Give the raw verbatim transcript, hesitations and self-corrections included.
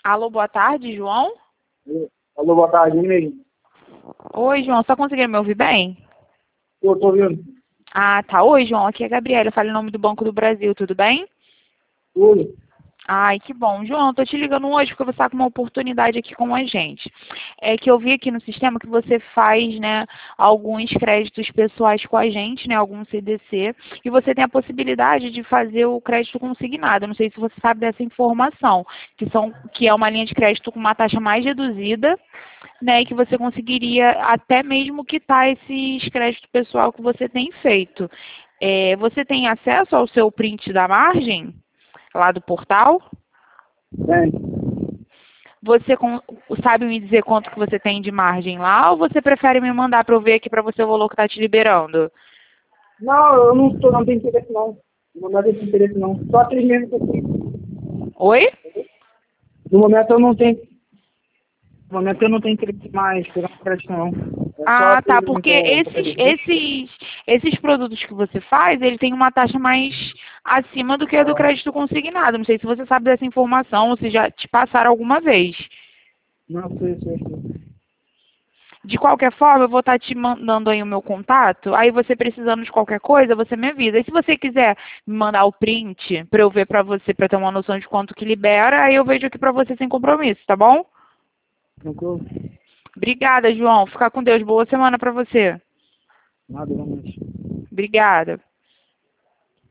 Alô, boa tarde, João? Alô, boa tarde, mesmo. Oi, João, você tá conseguindo me ouvir bem? Eu tô ouvindo. Ah, tá. Oi, João, aqui é a Gabriela, eu falo em nome do Banco do Brasil, tudo bem? Tudo. Ai, que bom. João, eu tô te ligando hoje porque você está com uma oportunidade aqui com a gente. É que eu vi aqui no sistema que você faz, né, alguns créditos pessoais com a gente, né, algum C D C, e você tem a possibilidade de fazer o crédito consignado. Eu não sei se você sabe dessa informação, que são, que é uma linha de crédito com uma taxa mais reduzida, né, e que você conseguiria até mesmo quitar esses créditos pessoal que você tem feito. É, você tem acesso ao seu print da margem? Lá do portal? Tem. Você com, sabe me dizer quanto que você tem de margem lá ou você prefere me mandar para eu ver aqui para você o valor que está te liberando? Não, eu não, tô, não tenho interesse, não. No momento eu não tenho interesse, não. Só aqueles mesmo que eu tenho. Oi? No momento eu não tenho. No momento eu não tenho interesse mais pegar um crédito, não. É só Ah, tá, aqueles mesmo porque que eu que eu esses, peguei. esses, esses produtos que você faz, ele tem uma taxa mais acima do que a do crédito consignado. Não sei se você sabe dessa informação ou se já te passaram alguma vez. Não, sei, sei, sei. De qualquer forma, eu vou estar te mandando aí o meu contato. Aí você precisando de qualquer coisa, você me avisa. E se você quiser me mandar o print para eu ver para você, para ter uma noção de quanto que libera, aí eu vejo aqui para você sem compromisso, tá bom? Tranquilo? Obrigada, João. Fica com Deus. Boa semana para você. Nada, não, mas... Obrigada.